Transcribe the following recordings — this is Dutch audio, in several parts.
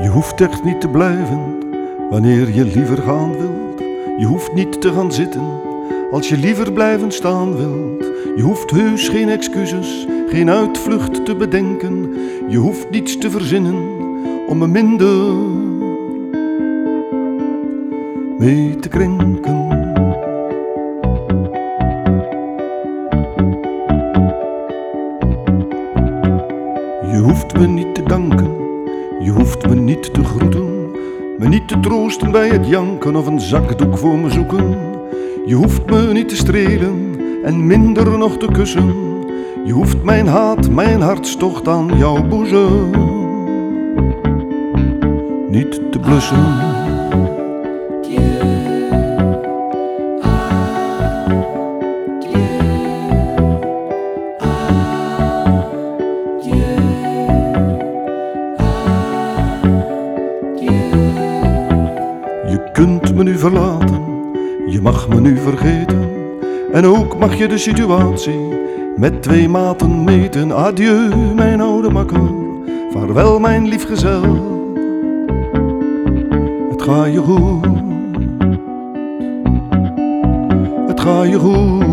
Je hoeft echt niet te blijven wanneer je liever gaan wilt. Je hoeft niet te gaan zitten als je liever blijven staan wilt. Je hoeft heus geen excuses, geen uitvlucht te bedenken. Je hoeft niets te verzinnen om me minder mee te krenken. Je hoeft me niet te danken, je hoeft me niet te groeten, me niet te troosten bij het janken of een zakdoek voor me zoeken. Je hoeft me niet te strelen en minder nog te kussen. Je hoeft mijn haat, mijn hartstocht aan jouw boezem niet te blussen. Je kunt me nu verlaten, je mag me nu vergeten. En ook mag je de situatie met 2 maten meten. Adieu mijn oude makker, vaarwel mijn lief gezel. Het gaat je goed, het gaat je goed.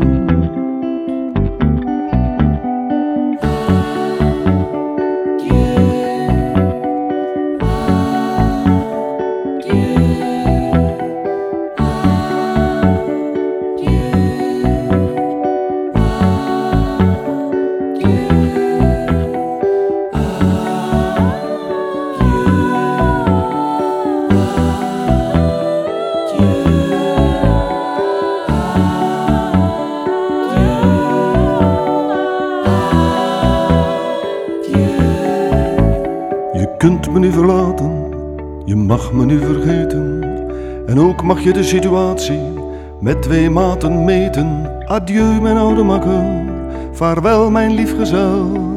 Je kunt me nu verlaten, je mag me nu vergeten. En ook mag je de situatie met 2 maten meten. Adieu mijn oude makker, vaarwel mijn lief gezel.